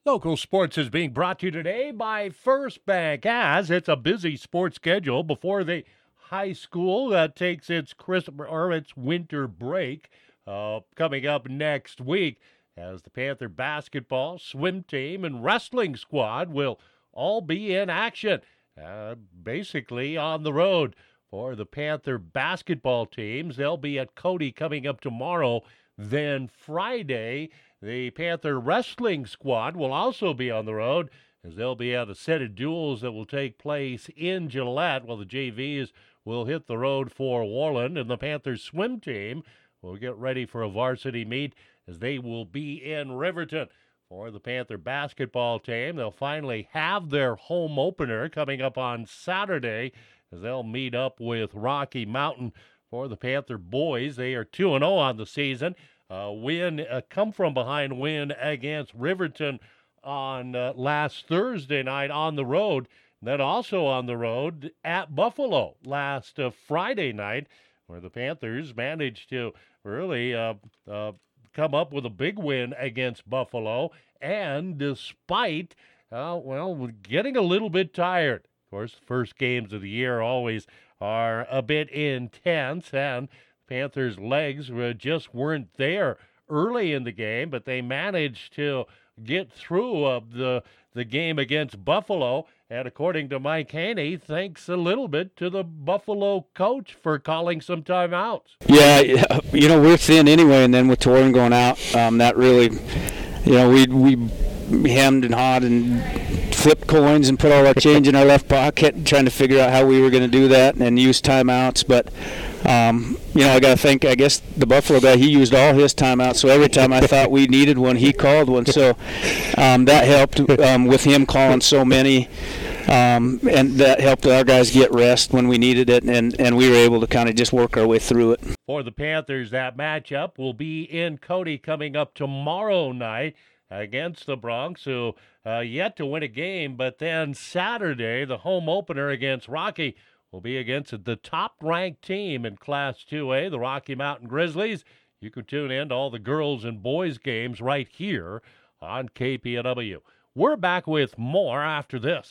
Local sports is being brought to you today by First Bank, as it's a busy sports schedule before the high school that takes its Christmas or its winter break coming up next week, as the Panther basketball, swim team, and wrestling squad will all be in action, basically on the road. For the Panther basketball teams, they'll be at Cody coming up tomorrow. Then Friday, the Panther wrestling squad will also be on the road, as they'll be at a set of duels that will take place in Gillette, while the JVs will hit the road for Worland, and the Panthers swim team will get ready for a varsity meet as they will be in Riverton. For the Panther basketball team, they'll finally have their home opener coming up on Saturday, as they'll meet up with Rocky Mountain. For the Panther boys, they are 2-0 on the season. A come-from-behind win against Riverton on last Thursday night on the road. Then also on the road at Buffalo last Friday night, where the Panthers managed to really come up with a big win against Buffalo. And despite, getting a little bit tired. Of course, the first games of the year always are a bit intense, and Panthers' legs just weren't there early in the game, but they managed to get through the game against Buffalo. And according to Mike Haney, thanks a little bit to the Buffalo coach for calling some timeouts. Yeah, we're thin anyway, and then with Torrin going out, that really, we hemmed and hawed and flipped coins and put all our change in our left pocket, trying to figure out how we were going to do that and use timeouts. But I got to think, I guess the Buffalo guy, he used all his timeouts, so every time I thought we needed one, he called one. So that helped with him calling so many, and that helped our guys get rest when we needed it, and we were able to kind of just work our way through it. For the Panthers, that matchup will be in Cody coming up tomorrow night against the Bronx, who yet to win a game. But then Saturday, the home opener against Rocky will be against the top-ranked team in Class 2A, the Rocky Mountain Grizzlies. You can tune in to all the girls and boys games right here on KPNW. We're back with more after this.